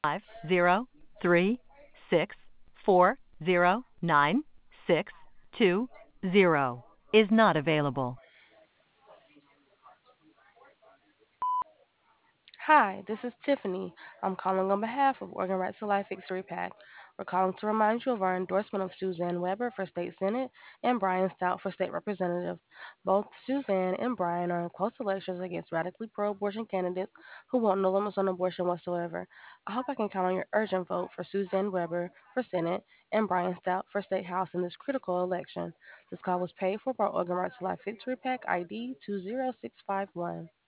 503640962 is not available. Hi, this is Tiffany. I'm calling on behalf of Organ Rights to Life Victory PAC. We're calling to remind you of our endorsement of Suzanne Weber for State Senate and Brian Stout for State Representative. Both Suzanne and Brian are in close elections against radically pro abortion candidates who want no limits on abortion whatsoever. I hope I can count on your urgent vote for Suzanne Weber for Senate and Brian Stout for State House in this critical election. This call was paid for by Organ Rights to Life Victory PAC ID 20651.